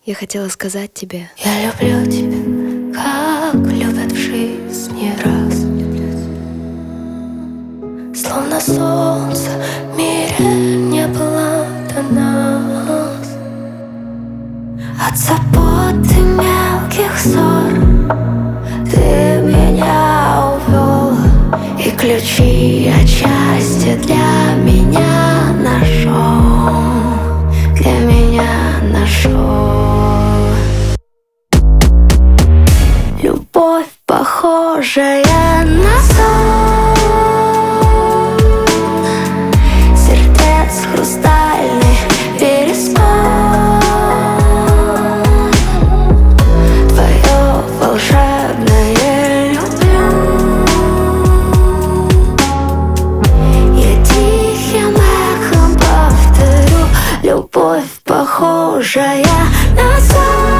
Я хотела сказать тебе: я люблю тебя, как любят в жизни раз. Словно солнце в мире не было до нас. От забот и мелких ссор ты меня увел, и ключи от счастья для меня нашел, для меня нашел. Любовь, похожая на сон, сердец хрустальный перезвон. Твое волшебное люблю, я тихим эхом повторю. Любовь, похожая на сон,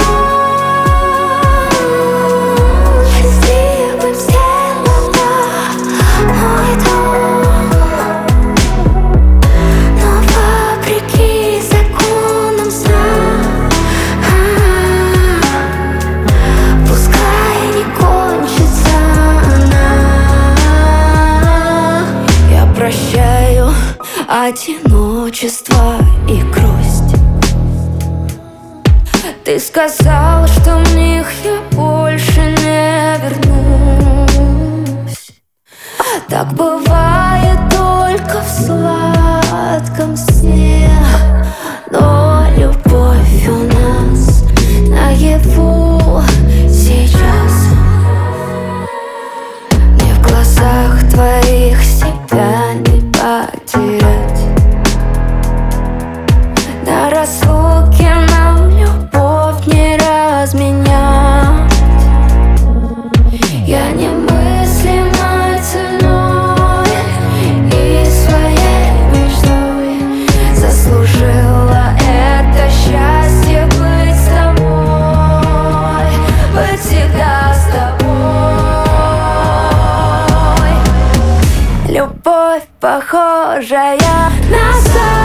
одиночество и грусть. Ты сказал, что в них я больше не вернусь. Так бывает только в сладком сне, но любовь у нас наяву сейчас. Мне в глазах твоих себя не потерять. На разлуке нам любовь не разменять. Я немыслимой ценой и своей мечтой заслужила это счастье быть с тобой, быть всегда с тобой. Любовь, похожая на сон,